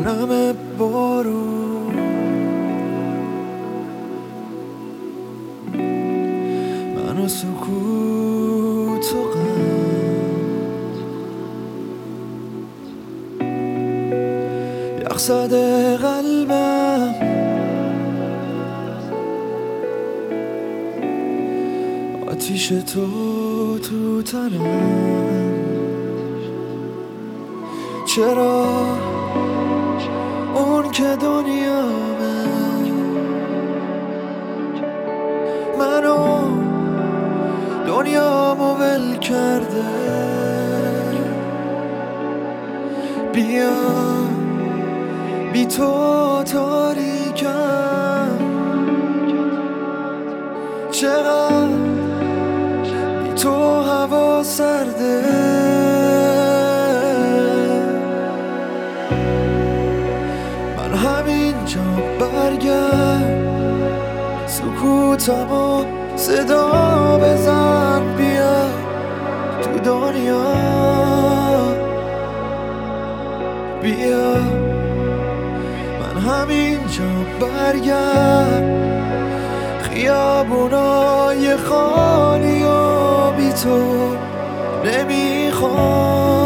نم بارون من و سکوت و غم یخزد قلبم آتیش تو تنم چرا اون که دنیامه منو دنیامو ول کرده بیا بی تو تاریکم چقدر بی تو هوا سرده من همینجا برگرد سکوتمو صدا بزن بیا تو دنیا بیا من همینجا برگرد خیابونای خالی و بی تو نمیخوام